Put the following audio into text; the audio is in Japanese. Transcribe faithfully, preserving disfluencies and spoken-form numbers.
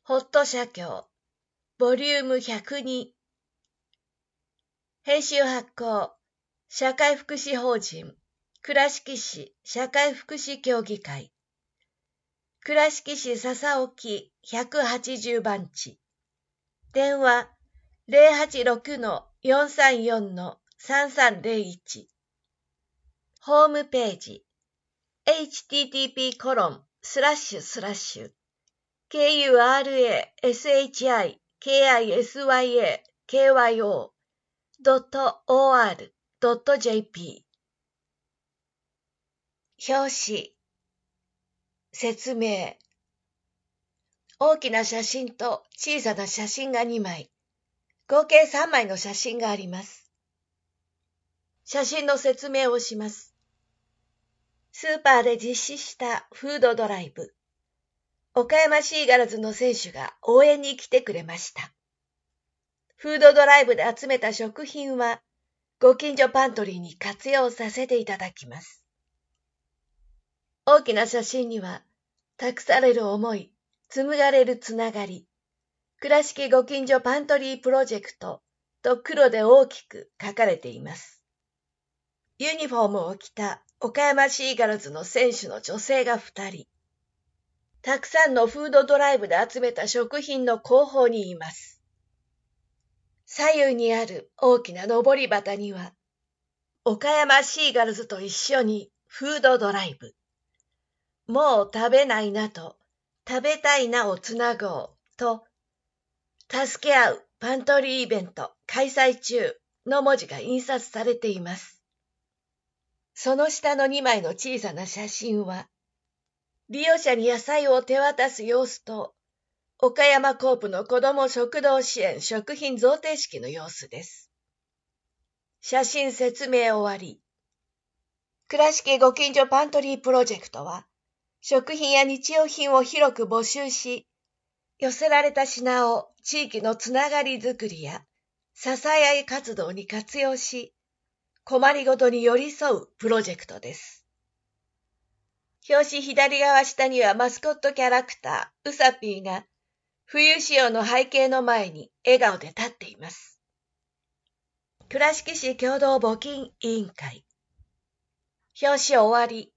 ホット社協ボリュームひゃくに編集発行社会福祉法人倉敷市社会福祉協議会倉敷市笹沖ひゃくはちじゅう番地電話 ゼロはちろくのよんさんよんのさんさんゼロいち ホームページ エイチティーティーピーコロンスラッシュスラッシュケーユーアールエーエスエイチアイケーアイエスワイエーケーワイオードットオーアールドットジェーピー 表紙説明大きな写真と小さな写真がにまい合計さんまいの写真があります。写真の説明をします。スーパーで実施したフードドライブ岡山シーガルズの選手が応援に来てくれました。フードドライブで集めた食品はご近所パントリーに活用させていただきます。大きな写真には託される思い、紡がれるつながり、倉敷ご近所パントリープロジェクトと黒で大きく書かれています。ユニフォームを着た岡山シーガルズの選手の女性がふたり。たくさんのフードドライブで集めた食品の後方にいます。左右にある大きな上り旗には、岡山シーガルズと一緒にフードドライブ。もう食べないなと、食べたいなをつなごうと、助け合うパントリーイベント開催中の文字が印刷されています。その下のにまいの小さな写真は、利用者に野菜を手渡す様子と、岡山コープの子ども食堂支援食品贈呈式の様子です。写真説明終わり。倉敷ご近所パントリープロジェクトは、食品や日用品を広く募集し、寄せられた品を地域のつながりづくりや支え合い活動に活用し、困りごとに寄り添うプロジェクトです。表紙左側下にはマスコットキャラクター、ウサピーが冬仕様の背景の前に笑顔で立っています。倉敷市共同募金委員会。表紙終わり。